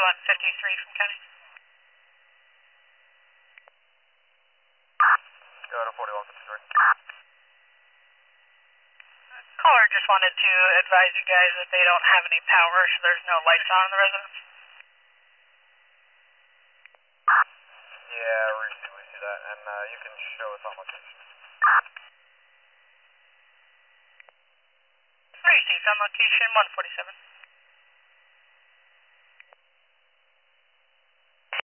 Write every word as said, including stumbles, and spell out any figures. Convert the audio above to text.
one fifty-three from county. Go to forty-one fifty-three. Caller just wanted to advise you guys that they don't have any power, so there's no lights on in the residence. Yeah, we see, we see that, and uh, you can show us on location. Received on location one forty-seven.